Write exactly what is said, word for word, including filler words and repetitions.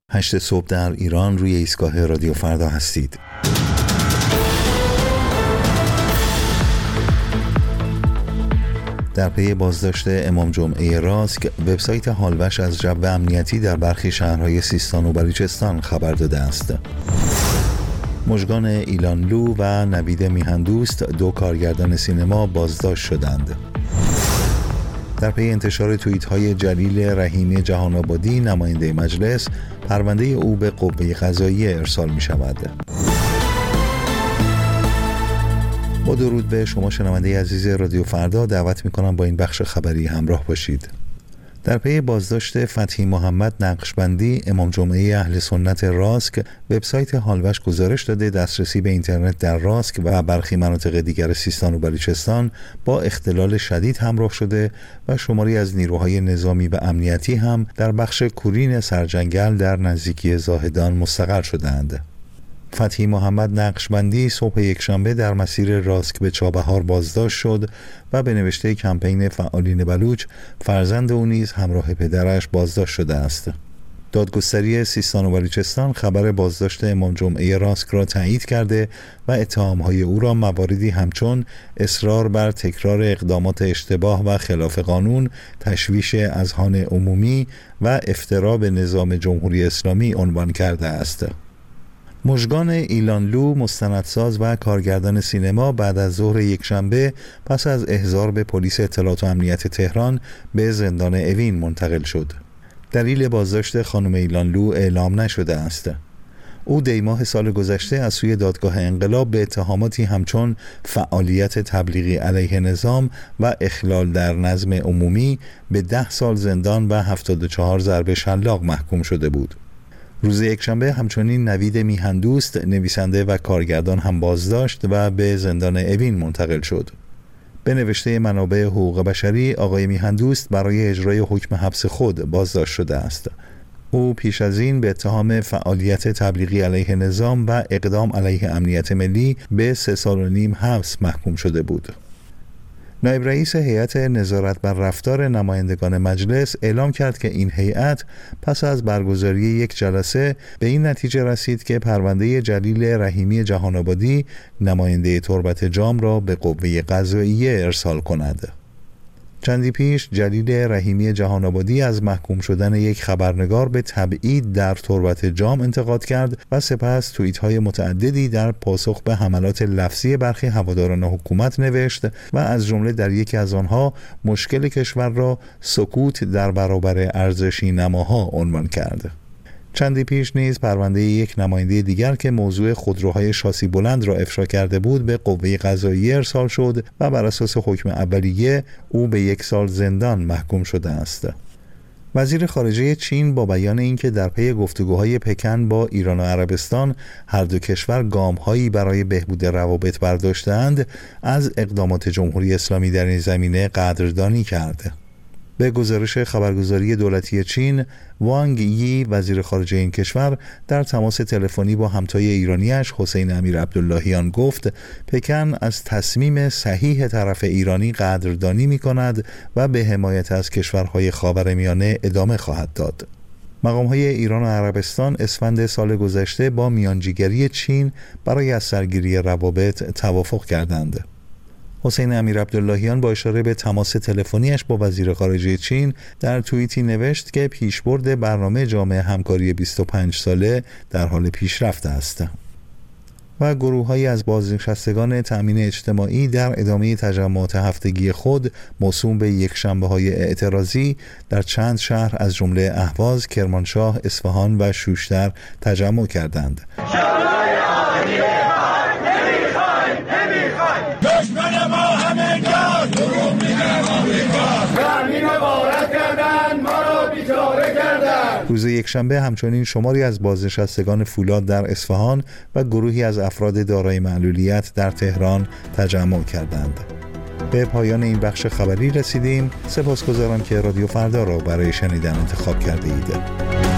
هشت صبح در ایران روی ایستگاه رادیو فردا هستید. در پی بازداشت امام جمعه راسک، وبسایت هالوش از جو امنیتی در برخی شهرهای سیستان و بلوچستان خبر داده است. مژگان ایلانلو و نوید میهندوست، دو کارگردان سینما، بازداشت شدند. در پی انتشار توییت‌های جلیل رحیمی جهان‌آبادی، نماینده مجلس، پرونده او به قوه قضاییه ارسال می‌شود. با درود به شما شنونده عزیز رادیو فردا، دعوت می‌کنم با این بخش خبری همراه باشید. در پی بازداشت فتحی محمد نقشبندی، امام جمعه اهل سنت راسک، وبسایت هالوش گزارش داده دسترسی به اینترنت در راسک و برخی مناطق دیگر سیستان و بلوچستان با اختلال شدید همراه شده و شماری از نیروهای نظامی و امنیتی هم در بخش کورین سرجنگل در نزدیکی زاهدان مستقر شدند. فتحی محمد نقشبندی صبح یکشنبه در مسیر راسک به چابهار بازداشت شد و به نوشته کمپین فعالین بلوچ، فرزند او نیز همراه پدرش بازداشت شده است. دادگستری سیستان و بلوچستان خبر بازداشت امام جمعه راسک را تایید کرده و اتهامهای او را مواردی همچون اصرار بر تکرار اقدامات اشتباه و خلاف قانون، تشویش اذهان عمومی و افترا به نظام جمهوری اسلامی عنوان کرده است. مژگان ایلانلو، مستندساز و کارگردان سینما، بعد از ظهر یکشنبه پس از احضار به پلیس اطلاعات و امنیت تهران به زندان اوین منتقل شد. دلیل بازداشت خانم ایلانلو اعلام نشده است. او دیماه سال گذشته از سوی دادگاه انقلاب به اتهاماتی همچون فعالیت تبلیغی علیه نظام و اخلال در نظم عمومی به ده سال زندان و هفتاد و چهار ضرب شلاق محکوم شده بود. روز یکشنبه همچنین نوید میهندوست، نویسنده و کارگردان، هم بازداشت و به زندان اوین منتقل شد. به نوشته منابع حقوق بشری، آقای میهندوست برای اجرای حکم حبس خود بازداشت شده است. او پیش از این به اتهام فعالیت تبلیغی علیه نظام و اقدام علیه امنیت ملی به سه سال و نیم حبس محکوم شده بود. نایب رئیس هیئت نظارت بر رفتار نمایندگان مجلس اعلام کرد که این هیئت پس از برگزاری یک جلسه به این نتیجه رسید که پرونده جلیل رحیمی جهان‌آبادی، نماینده تربت جام، را به قوه قضاییه ارسال کند. چندی پیش جلیل رحیمی جهان‌آبادی از محکوم شدن یک خبرنگار به تبعید در تربت جام انتقاد کرد و سپس توییت‌های متعددی در پاسخ به حملات لفظی برخی هواداران حکومت نوشت و از جمله در یکی از آنها مشکل کشور را سکوت در برابر ارزشی نماها عنوان کرد. چندی پیش نیز پرونده یک نماینده دیگر که موضوع خودروهای شاسی بلند را افشا کرده بود به قوه قضاییه ارسال شد و بر اساس حکم اولیه او به یک سال زندان محکوم شده است. وزیر خارجه چین با بیان اینکه در پی گفتگوهای پکن با ایران و عربستان هر دو کشور گام‌هایی برای بهبود روابط برداشته‌اند، از اقدامات جمهوری اسلامی در این زمینه قدردانی کرد. به گزارش خبرگزاری دولتی چین، وانگ یی، وزیر خارجه این کشور، در تماس تلفنی با همتای ایرانیش حسین امیرعبداللهیان گفت پکن از تصمیم صحیح طرف ایرانی قدردانی می‌کند و به حمایت از کشورهای خاورمیانه ادامه خواهد داد. مقام‌های ایران و عربستان اسفند سال گذشته با میانجیگری چین برای از سرگیری روابط توافق کردند. حسین امیرعبداللهیان با اشاره به تماس تلفنیش با وزیر خارجه چین در توییتی نوشت که پیشبرد برنامه جامع همکاری بیست و پنج ساله در حال پیشرفت است. و گروه‌هایی از بازنشستگان تأمین اجتماعی در ادامه تجمعات هفتگی خود موسوم به یکشنبه‌های اعتراضی در چند شهر از جمله اهواز، کرمانشاه، اصفهان و شوشتر تجمع کردند. دشمن ما همه جاست، دروغ میگن آمریکا، زمین وارد کردن، ما رو بیچاره کردن. روز یکشنبه همچنین شماری از بازنشستگان فولاد در اصفهان و گروهی از افراد دارای معلولیت در تهران تجمع کردند. به پایان این بخش خبری رسیدیم. سپاسگزارم که رادیو فردا را برای شنیدن انتخاب کرده اید.